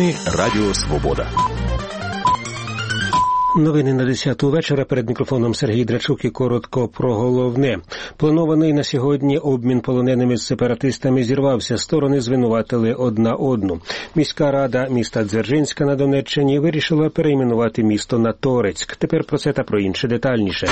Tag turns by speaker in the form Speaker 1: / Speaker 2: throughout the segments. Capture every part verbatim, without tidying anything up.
Speaker 1: Новини Радіо Свобода.
Speaker 2: Новини на десяту вечора. Перед мікрофоном Сергій Драчук і коротко про головне. Планований на сьогодні обмін полоненими з сепаратистами зірвався. Сторони звинуватили одна одну. Міська рада міста Дзержинська на Донеччині вирішила перейменувати місто на Торецьк. Тепер про це та про інше детальніше.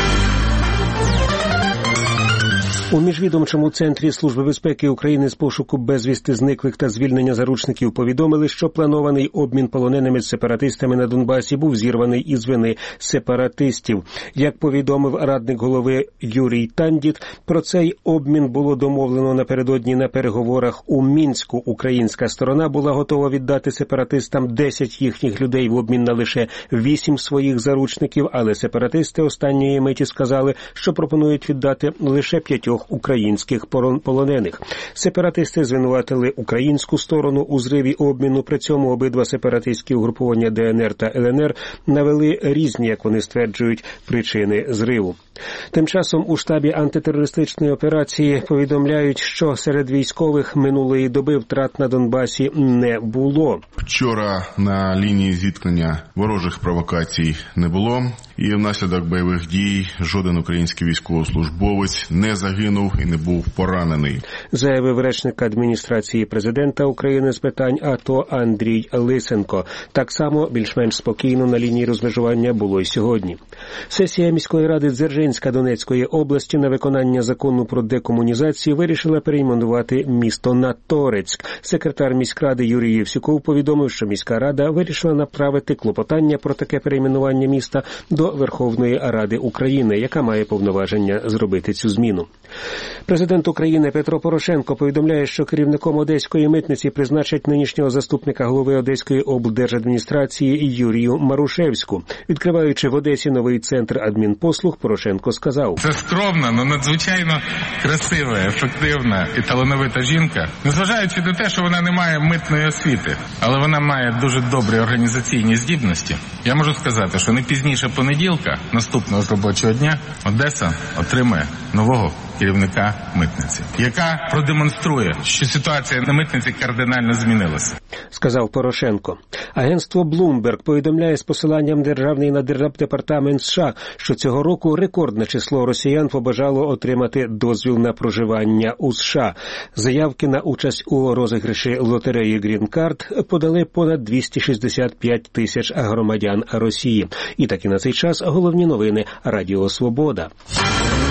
Speaker 2: У Міжвідомчому центрі Служби безпеки України з пошуку безвісти зниклих та звільнення заручників повідомили, що планований обмін полоненими з сепаратистами на Донбасі був зірваний із вини сепаратистів. Як повідомив радник голови Юрій Тандіт, про цей обмін було домовлено напередодні на переговорах у Мінську. Українська сторона була готова віддати сепаратистам десять їхніх людей в обмін на лише вісім своїх заручників, але сепаратисти останньої миті сказали, що пропонують віддати лише п'ятьох українських полонених. Сепаратисти звинуватили українську сторону у зриві обміну, при цьому обидва сепаратистські угрупування Де Ен Ер та Ел Ен Ер навели різні, як вони стверджують, причини зриву. Тим часом у штабі антитерористичної операції повідомляють, що серед військових минулої доби втрат на Донбасі не було.
Speaker 3: Вчора на лінії зіткнення ворожих провокацій не було, і внаслідок бойових дій жоден український військовослужбовець не загинув і не був поранений.
Speaker 2: Заявив речник адміністрації президента України з питань АТО Андрій Лисенко. Так само більш-менш спокійно на лінії розмежування було й сьогодні. Сесія міської ради Дзержинська Донецької області на виконання закону про декомунізацію вирішила перейменувати місто на Торецьк. Секретар міськради Юрій Євсюков повідомив, що міська рада вирішила направити клопотання про таке перейменування міста до Верховної Ради України, яка має повноваження зробити цю зміну. Президент України Петро Порошенко повідомляє, що керівником Одеської митниці призначать нинішнього заступника голови Одеської облдержадміністрації Юрію Марушевську. Відкриваючи в Одесі новий центр адмінпослуг, Порошенко сказав:
Speaker 4: "Це скромна, але надзвичайно красива, ефективна і талановита жінка, незважаючи на те, що вона не має митної освіти, але вона має дуже добрі організаційні здібності. Я можу сказати, що не пізніше понеділка, наступного з робочого дня, Одеса отримає нового керівника митниці, яка продемонструє, що ситуація на митниці кардинально змінилася",
Speaker 2: сказав Порошенко. Агентство Bloomberg повідомляє з посиланням державний на Держдепартамент США, що цього року рекордне число росіян побажало отримати дозвіл на проживання у США. Заявки на участь у розіграші лотереї Green Card подали понад двісті шістдесят п'ять тисяч громадян Росії. І так і на цей час головні новини Радіо Свобода.